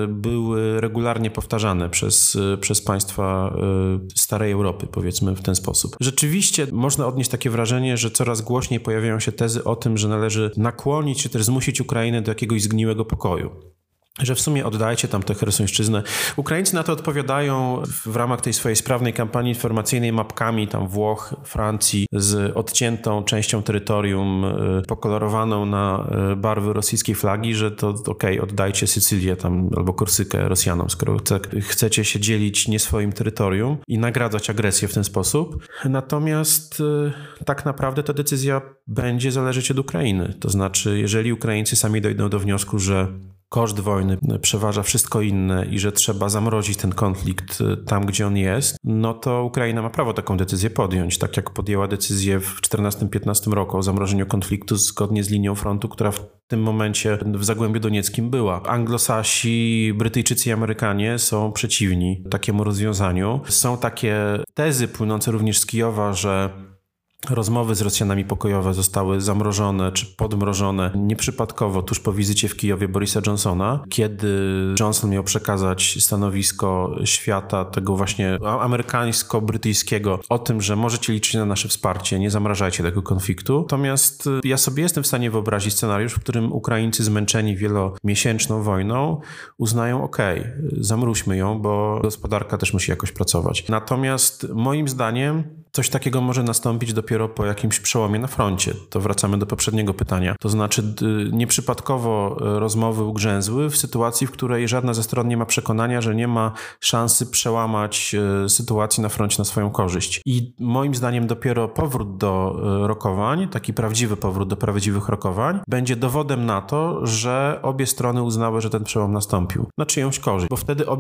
były regularnie powtarzane przez państwa starej Europy, powiedzmy w ten sposób. Rzeczywiście można odnieść takie wrażenie, że coraz głośniej pojawiają się tezy o tym, że należy nakłonić czy też zmusić Ukrainę do jakiegoś zgniłego pokoju. Że w sumie oddajcie tam tę Chersońszczyznę. Ukraińcy na to odpowiadają w ramach tej swojej sprawnej kampanii informacyjnej mapkami tam Włoch, Francji z odciętą częścią terytorium pokolorowaną na barwy rosyjskiej flagi, że to okej, oddajcie Sycylię tam albo Korsykę Rosjanom, skoro chcecie się dzielić nie swoim terytorium i nagradzać agresję w ten sposób. Natomiast tak naprawdę ta decyzja będzie zależeć od Ukrainy. To znaczy, jeżeli Ukraińcy sami dojdą do wniosku, że koszt wojny przeważa wszystko inne i że trzeba zamrozić ten konflikt tam, gdzie on jest, no to Ukraina ma prawo taką decyzję podjąć, tak jak podjęła decyzję w 2014-2015 roku o zamrożeniu konfliktu zgodnie z linią frontu, która w tym momencie w Zagłębiu Donieckim była. Anglosasi, Brytyjczycy i Amerykanie są przeciwni takiemu rozwiązaniu. Są takie tezy płynące również z Kijowa, że rozmowy z Rosjanami pokojowe zostały zamrożone czy podmrożone nieprzypadkowo tuż po wizycie w Kijowie Borisa Johnsona, kiedy Johnson miał przekazać stanowisko świata tego właśnie amerykańsko-brytyjskiego o tym, że możecie liczyć na nasze wsparcie, nie zamrażajcie tego konfliktu. Natomiast ja sobie jestem w stanie wyobrazić scenariusz, w którym Ukraińcy zmęczeni wielomiesięczną wojną uznają, zamróźmy ją, bo gospodarka też musi jakoś pracować. Natomiast moim zdaniem coś takiego może nastąpić dopiero po jakimś przełomie na froncie. To wracamy do poprzedniego pytania. To znaczy nieprzypadkowo rozmowy ugrzęzły w sytuacji, w której żadna ze stron nie ma przekonania, że nie ma szansy przełamać sytuacji na froncie na swoją korzyść. I moim zdaniem dopiero powrót do rokowań, taki prawdziwy powrót do prawdziwych rokowań, będzie dowodem na to, że obie strony uznały, że ten przełom nastąpił. Na czyjąś korzyść.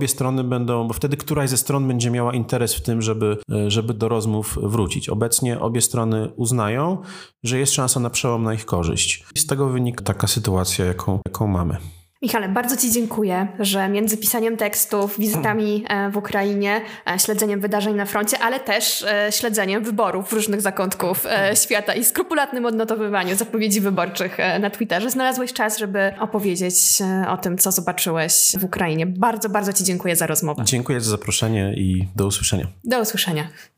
Bo wtedy któraś ze stron będzie miała interes w tym, żeby do rozmów wrócić. Obecnie obie strony uznają, że jest szansa na przełom na ich korzyść. I z tego wynika taka sytuacja, jaką mamy. Michale, bardzo Ci dziękuję, że między pisaniem tekstów, wizytami w Ukrainie, śledzeniem wydarzeń na froncie, ale też śledzeniem wyborów różnych zakątków świata i skrupulatnym odnotowywaniu zapowiedzi wyborczych na Twitterze znalazłeś czas, żeby opowiedzieć o tym, co zobaczyłeś w Ukrainie. Bardzo, bardzo Ci dziękuję za rozmowę. Dziękuję za zaproszenie i do usłyszenia. Do usłyszenia.